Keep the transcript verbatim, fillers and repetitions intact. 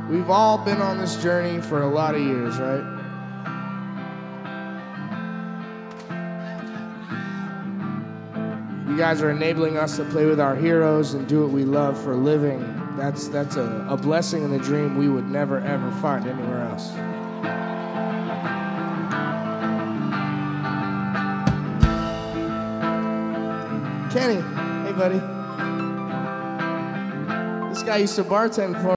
We've all been on this journey for a lot of years, right? You guys are enabling us to play with our heroes and do what we love for a living. That's, that's a, a blessing and a dream we would never, ever find anywhere else. Kenny, hey buddy. This guy used to bartend for